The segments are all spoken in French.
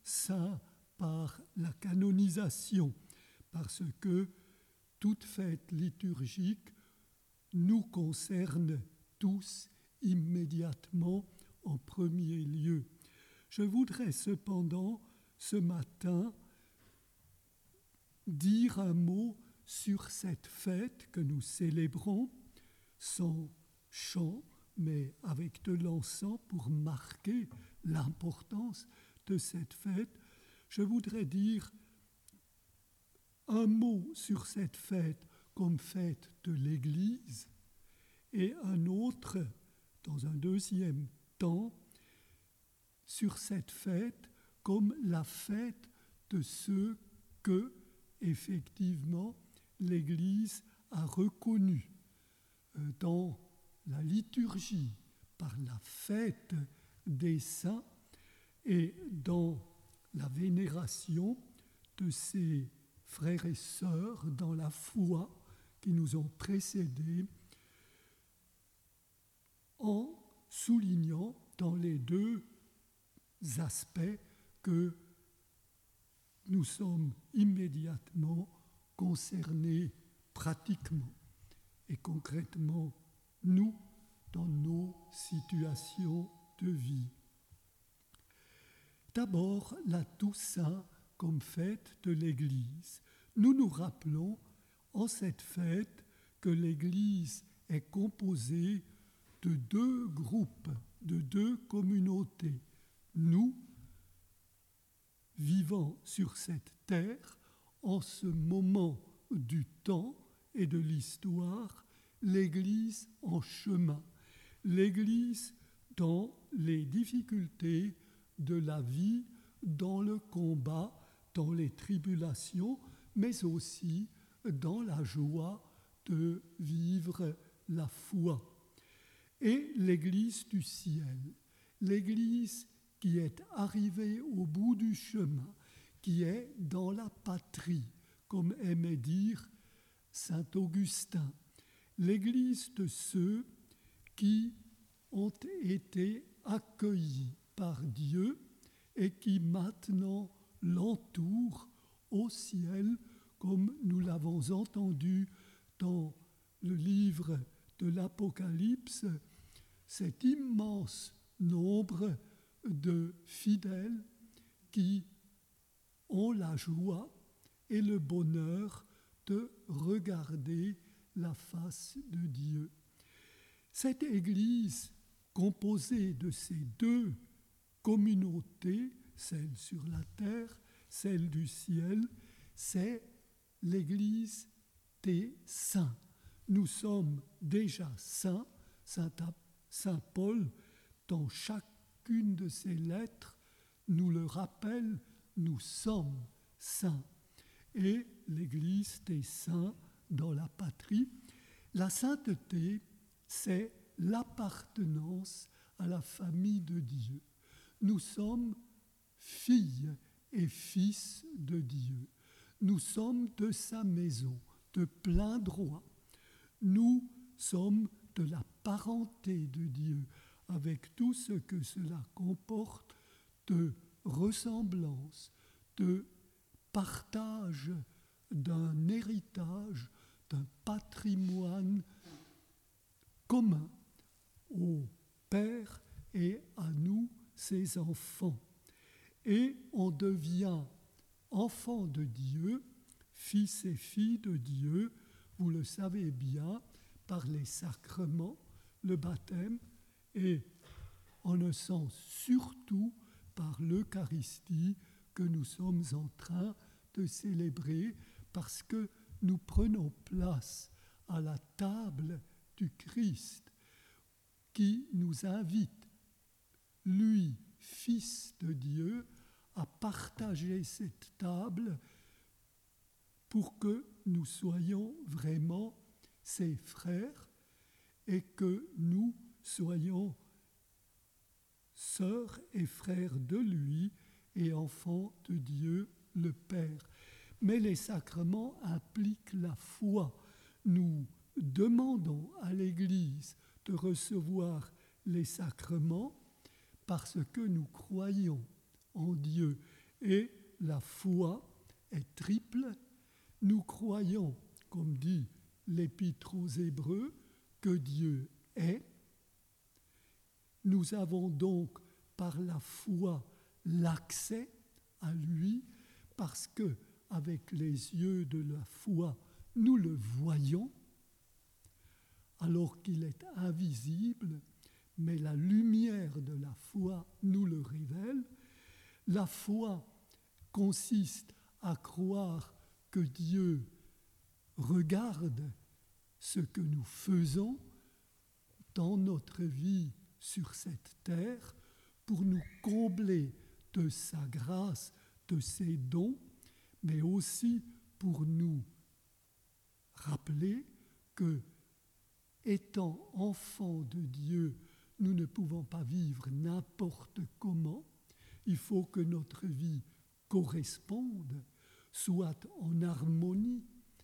saint par la canonisation, parce que toute fête liturgique nous concerne tous immédiatement en premier lieu. Je voudrais cependant ce matin dire un mot sur cette fête que nous célébrons, sans chant, mais avec de l'encens pour marquer l'importance de cette fête. Je voudrais dire un mot sur cette fête comme fête de l'Église et un autre, dans un deuxième temps, sur cette fête comme la fête de ceux que, effectivement, l'Église a reconnus dans la liturgie par la fête des saints et dans la vénération de ces frères et sœurs dans la foi qui nous ont précédés, en soulignant dans les deux aspects que nous sommes immédiatement concernés pratiquement et concrètement, nous, dans nos situations de vie. D'abord, la Toussaint comme fête de l'Église. Nous nous rappelons en cette fête que l'Église est composée de deux groupes, de deux communautés. Nous, vivant sur cette terre, en ce moment du temps et de l'histoire, l'Église en chemin, l'Église dans les difficultés de la vie, dans le combat, dans les tribulations, mais aussi dans la joie de vivre la foi. Et l'Église du ciel, l'Église qui est arrivée au bout du chemin, qui est dans la patrie, comme aimait dire saint Augustin, l'Église de ceux qui ont été accueillis par Dieu et qui maintenant l'entourent au ciel, comme nous l'avons entendu dans le livre de l'Apocalypse, cet immense nombre de fidèles qui ont la joie et le bonheur de regarder la face de Dieu. Cette Église, composée de ces deux communautés, celle sur la terre, celle du ciel, c'est l'Église des saints. Nous sommes déjà saints. Saint Paul, dans chacune de ses lettres, nous le rappelle, nous sommes saints. Et l'Église des saints dans la patrie, la sainteté, c'est l'appartenance à la famille de Dieu. Nous sommes filles et fils de Dieu. Nous sommes de sa maison, de plein droit. Nous sommes de la parenté de Dieu, avec tout ce que cela comporte de ressemblance, de partage d'un héritage, d'un patrimoine commun au Père et à nous, ses enfants. Et on devient enfant de Dieu, fils et filles de Dieu, vous le savez bien, par les sacrements, le baptême, et en un sens surtout par l'Eucharistie que nous sommes en train de célébrer, parce que nous prenons place à la table du Christ, qui nous invite, lui, Fils de Dieu, à partager cette table pour que nous soyons vraiment ses frères et que nous soyons sœurs et frères de lui et enfants de Dieu le Père. Mais les sacrements impliquent la foi. Nous demandons à l'Église de recevoir les sacrements parce que nous croyons en Dieu Et la foi est triple. Nous croyons, comme dit l'Épître aux Hébreux, que Dieu est. Nous avons donc par la foi l'accès à lui, parce que avec les yeux de la foi, nous le voyons, alors qu'il est invisible, mais la lumière de la foi nous le révèle. La foi consiste à croire que Dieu regarde ce que nous faisons dans notre vie sur cette terre pour nous combler de sa grâce, de ses dons, mais aussi pour nous rappeler que, étant enfants de Dieu, nous ne pouvons pas vivre n'importe comment. Il faut que notre vie corresponde, soit en harmonie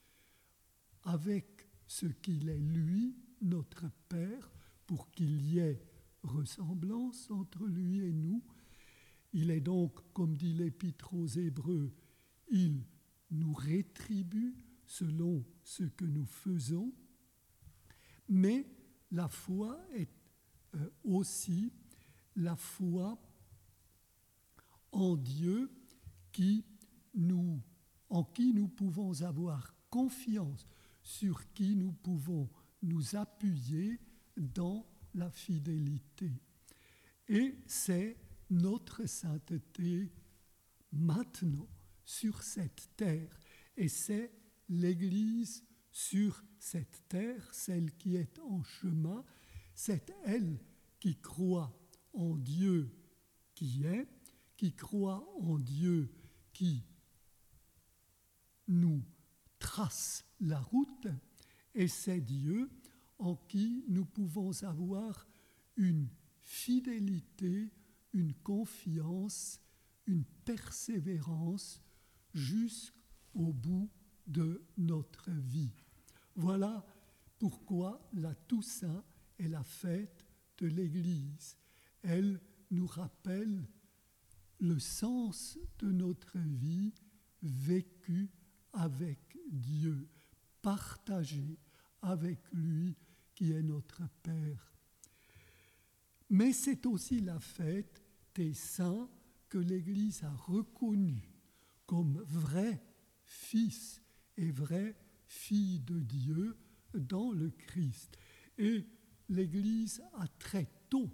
avec ce qu'il est lui, notre Père, pour qu'il y ait ressemblance entre lui et nous. Il est donc, comme dit l'Épître aux Hébreux, il nous rétribue selon ce que nous faisons, mais la foi est aussi la foi en Dieu en qui nous pouvons avoir confiance, sur qui nous pouvons nous appuyer dans la fidélité. Et c'est notre sainteté maintenant sur cette terre. Et c'est l'Église sur cette terre, celle qui est en chemin, c'est elle qui croit en Dieu qui est, qui croit en Dieu qui nous trace la route, et c'est Dieu en qui nous pouvons avoir une fidélité, une confiance, une persévérance jusqu'au bout de notre vie. Voilà pourquoi la Toussaint est la fête de l'Église. Elle nous rappelle le sens de notre vie vécue avec Dieu, partagée avec lui qui est notre Père. Mais c'est aussi la fête des saints que l'Église a reconnus comme vrais fils et vraies filles de Dieu dans le Christ. Et l'Église a très tôt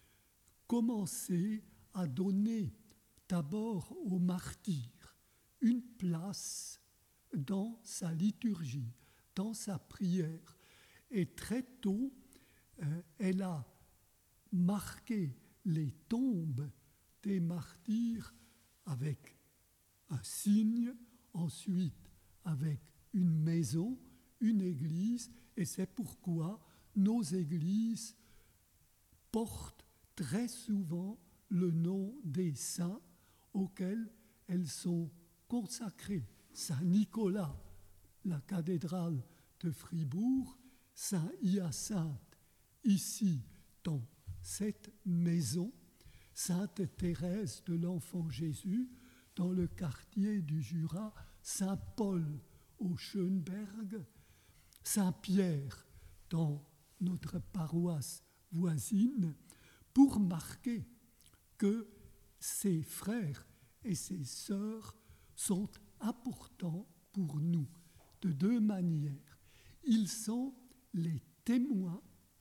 commencé à donner d'abord aux martyrs une place dans sa liturgie, dans sa prière. Et très tôt, elle a marqué les tombes des martyrs avec un signe, ensuite avec une maison, une église, et c'est pourquoi nos églises portent très souvent le nom des saints auxquels elles sont consacrées. Saint Nicolas, la cathédrale de Fribourg, Saint Hyacinthe, ici dans cette maison, Sainte Thérèse de l'Enfant Jésus, dans le quartier du Jura, Saint Paul au Schönberg, Saint Pierre dans notre paroisse voisine, pour marquer que ces frères et ces sœurs sont importants pour nous de deux manières. Ils sont les témoins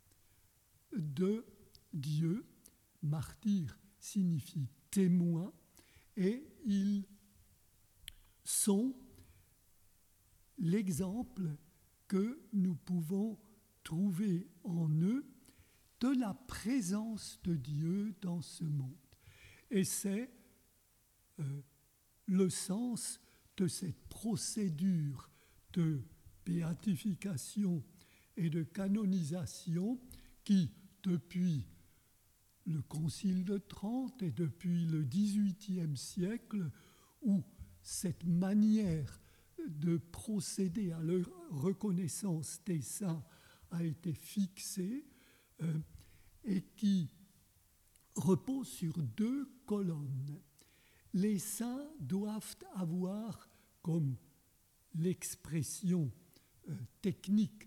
de Dieu. Martyr signifie témoin, et ils sont l'exemple que nous pouvons trouver en eux de la présence de Dieu dans ce monde. Et c'est le sens de cette procédure de béatification et de canonisation qui, depuis le Concile de Trente et depuis le XVIIIe siècle, où cette manière de procéder à la reconnaissance des saints a été fixée et qui repose sur deux colonnes. les saints doivent avoir, comme l'expression technique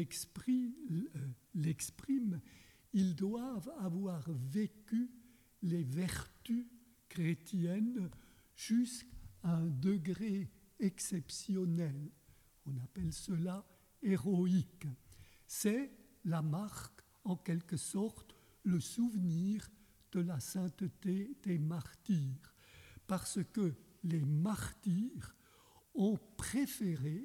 l'exprime, ils doivent avoir vécu les vertus chrétiennes jusqu'à un degré exceptionnel. On appelle cela héroïque. C'est la marque, en quelque sorte, le souvenir de la sainteté des martyrs, parce que les martyrs ont préféré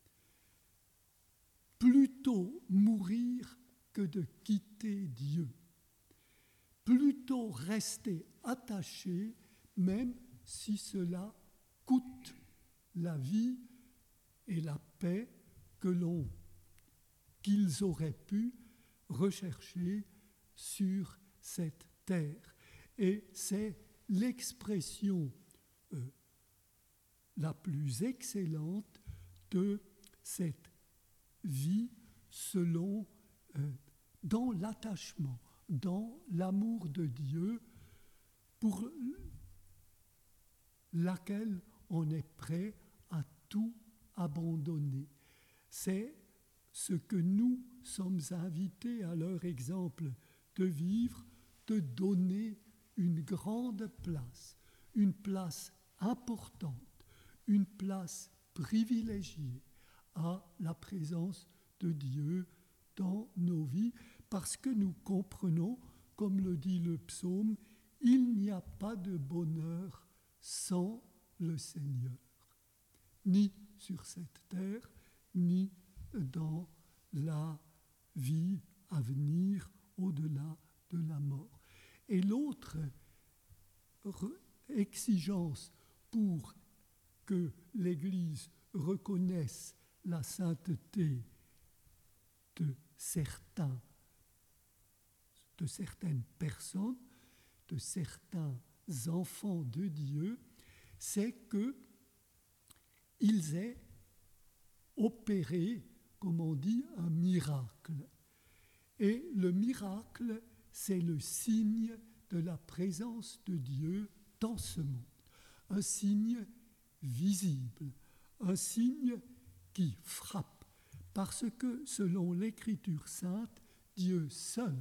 plutôt mourir que de quitter Dieu, plutôt rester attachés, même si cela coûte la vie et la paix qu'ils auraient pu rechercher sur cette terre. Et c'est l'expression la plus excellente de cette vie dans l'attachement, dans l'amour de Dieu, pour laquelle on est prêt à tout abandonner. C'est ce que nous sommes invités à leur exemple de vivre, de donner une grande place, une place importante, une place privilégiée à la présence de Dieu dans nos vies, parce que nous comprenons, comme le dit le psaume, il n'y a pas de bonheur sans le Seigneur, ni sur cette terre, ni dans la vie à venir au-delà de la mort. Et l'autre exigence pour que l'Église reconnaisse la sainteté de certaines personnes, de certains enfants de Dieu, c'est qu'ils aient opéré, comme on dit, un miracle. Et le miracle, c'est le signe de la présence de Dieu dans ce monde. Un signe visible, un signe qui frappe, parce que selon l'Écriture sainte, Dieu seul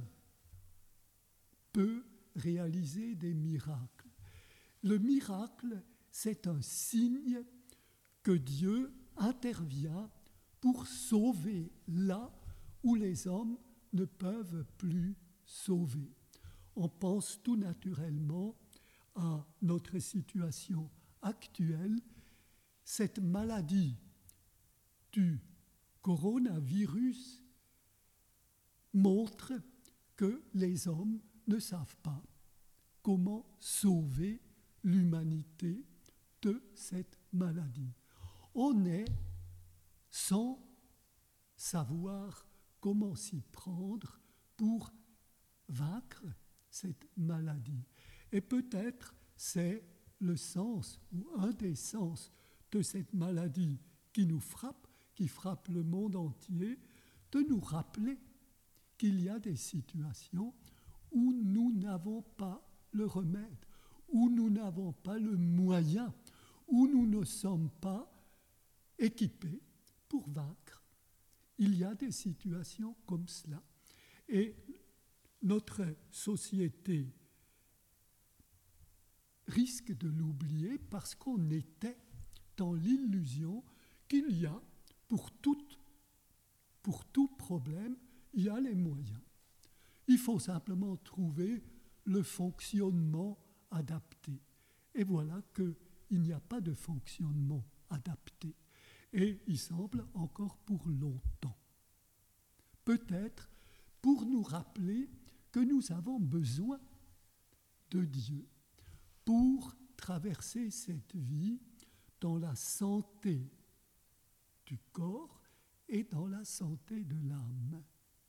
peut réaliser des miracles. Le miracle, c'est un signe que Dieu intervient pour sauver là où les hommes ne peuvent plus sauver. On pense tout naturellement à notre situation actuelle. Cette maladie du coronavirus montre que les hommes ne savent pas comment sauver l'humanité de cette maladie. On est sans savoir comment s'y prendre pour vaincre cette maladie. Et peut-être c'est le sens ou un des sens de cette maladie qui nous frappe, qui frappe le monde entier, de nous rappeler qu'il y a des situations où nous n'avons pas le remède, où nous n'avons pas le moyen, où nous ne sommes pas équipés pour vaincre. Il y a des situations comme cela. Et notre société risque de l'oublier parce qu'on était dans l'illusion qu'il y a, pour tout problème, il y a les moyens. Il faut simplement trouver le fonctionnement adapté. Et voilà qu'il n'y a pas de fonctionnement adapté. Et il semble encore pour longtemps. Peut-être pour nous rappeler que nous avons besoin de Dieu pour traverser cette vie dans la santé du corps et dans la santé de l'âme.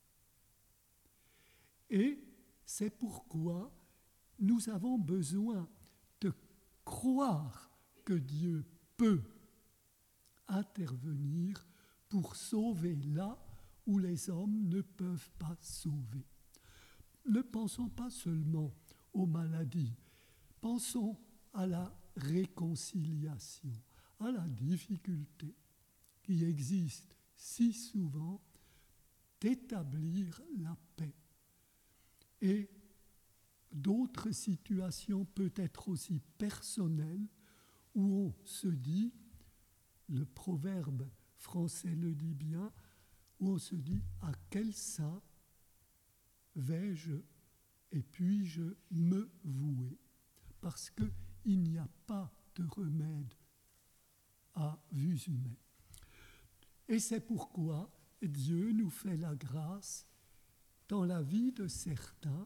Et c'est pourquoi nous avons besoin de croire que Dieu peut intervenir pour sauver là où les hommes ne peuvent pas sauver. Ne pensons pas seulement aux maladies, pensons à la réconciliation, à la difficulté qui existe si souvent d'établir la paix. Et d'autres situations peut-être aussi personnelles où on se dit, le proverbe français le dit bien, où on se dit à quel saint vais-je et puis-je me vouer, parce qu'il n'y a pas de remède à vue humaine. Et c'est pourquoi Dieu nous fait la grâce, dans la vie de certains,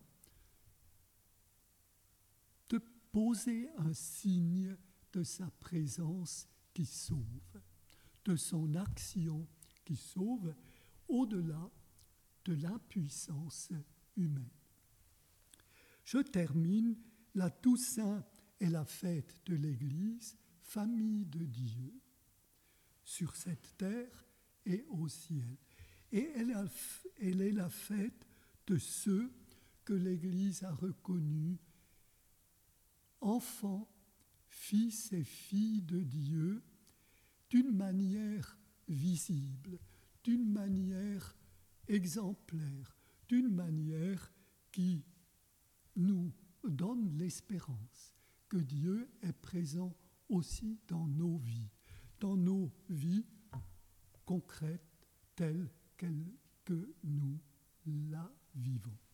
de poser un signe de sa présence qui sauve, de son action qui sauve, au-delà de l'impuissance humaine. Je termine, la Toussaint est la fête de l'Église, famille de Dieu, sur cette terre et au ciel. Et elle est la fête de ceux que l'Église a reconnus enfants, fils et filles de Dieu, d'une manière visible, d'une manière exemplaire, d'une manière qui nous donne l'espérance que Dieu est présent aussi dans nos vies concrètes telles que nous la vivons.